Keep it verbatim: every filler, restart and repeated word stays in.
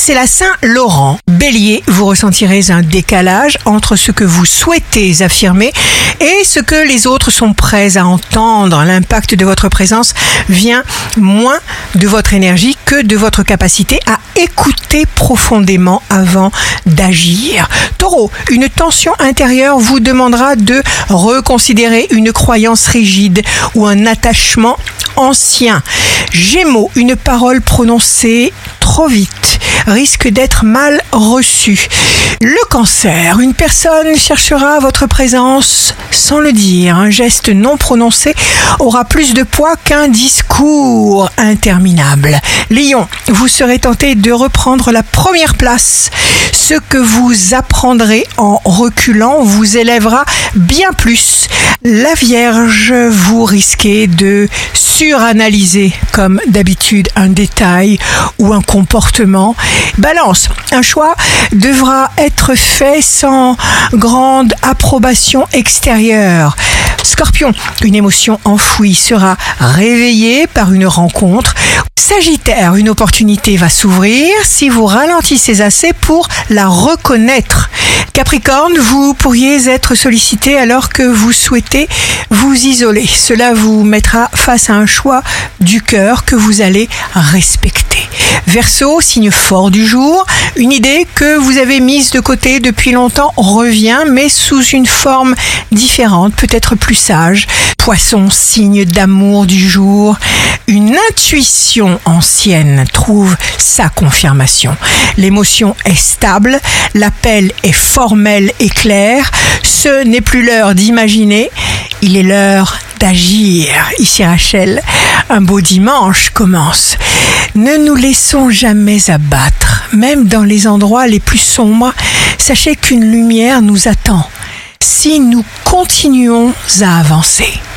c'est la Saint-Laurent. Bélier, vous ressentirez un décalage entre ce que vous souhaitez affirmer et ce que les autres sont prêts à entendre. L'impact de votre présence vient moins de votre énergie que de votre capacité à écouter profondément avant d'agir. Taureau, une tension intérieure vous demandera de reconsidérer une croyance rigide ou un attachement ancien. Gémeaux, une parole prononcée trop vite risque d'être mal reçue. Le Cancer, une personne cherchera votre présence sans le dire. Un geste non prononcé aura plus de poids qu'un discours interminable. Lion, vous serez tenté de reprendre la première place. Ce que vous apprendrez en reculant vous élèvera bien plus. La Vierge, vous risquez de suranalyser comme d'habitude un détail ou un comportement. Balance, un choix devra être fait sans grande approbation extérieure. Scorpion, une émotion enfouie sera réveillée par une rencontre. Sagittaire, une opportunité va s'ouvrir si vous ralentissez assez pour la reconnaître. Capricorne, vous pourriez être sollicité alors que vous souhaitez vous isoler. Cela vous mettra face à un choix du cœur que vous allez respecter. Verseau, signe fort du jour, une idée que vous avez mise de côté depuis longtemps revient, mais sous une forme différente, peut-être plus sage. Poisson, signe d'amour du jour, une intuition ancienne trouve sa confirmation. L'émotion est stable, l'appel est formel et clair. Ce n'est plus l'heure d'imaginer, il est l'heure d'agir. Ici Rachel, un beau dimanche commence. Ne nous laissons jamais abattre, même dans les endroits les plus sombres. Sachez qu'une lumière nous attend si nous continuons à avancer.